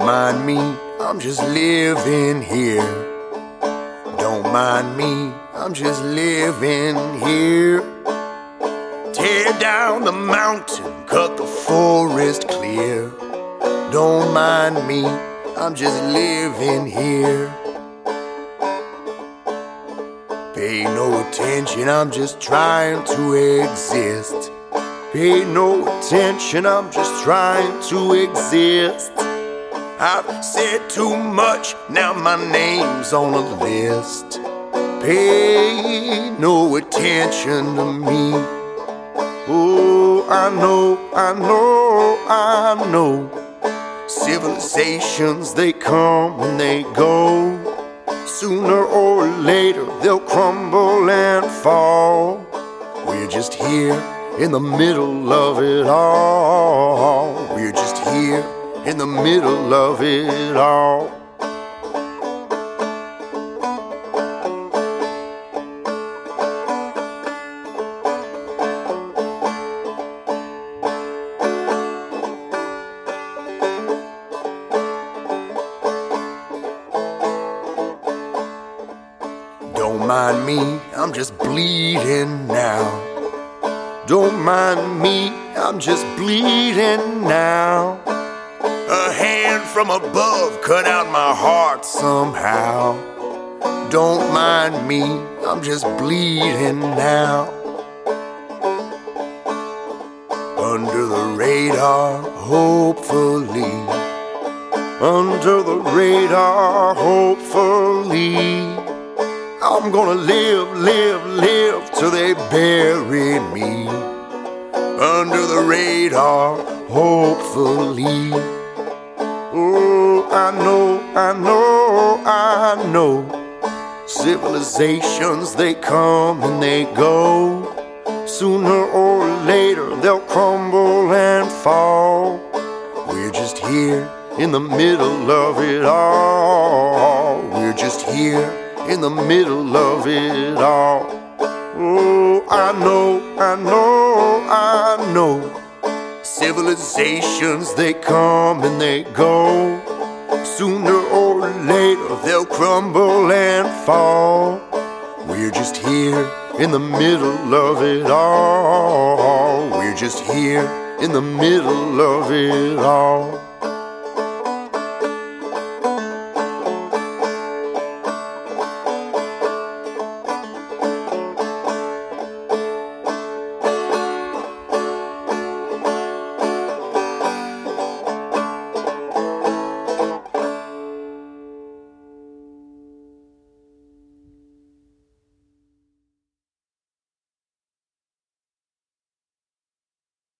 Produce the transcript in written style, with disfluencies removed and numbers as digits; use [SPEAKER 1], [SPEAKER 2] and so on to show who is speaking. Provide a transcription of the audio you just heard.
[SPEAKER 1] mind me, I'm just living here. Don't mind me, I'm just living here. Tear down the mountain, cut the forest clear. Don't mind me, I'm just living here. Pay no attention, I'm just trying to exist. Pay no attention, I'm just trying to exist. I've said too much, now my name's on a list. Pay no attention to me. Oh, I know. Civilizations, they come and they go. Sooner or later, they'll crumble and fall. We're just here in the middle of it all. We're just here in the middle of it all. Don't mind me, I'm just bleeding now. Don't mind me, I'm just bleeding now. A hand from above cut out my heart somehow. Don't mind me, I'm just bleeding now. Under the radar, hopefully. Under the radar, hopefully. I'm gonna live till they bury me. Under the radar, hopefully. Oh, I know. Civilizations, they come and they go. Sooner or later, they'll crumble and fall. We're just here in the middle of it all. We're just here in the middle of it all. Oh, I know. Civilizations, they come and they go. Sooner or later, they'll crumble and fall. We're just here in the middle of it all. We're just here in the middle of it all.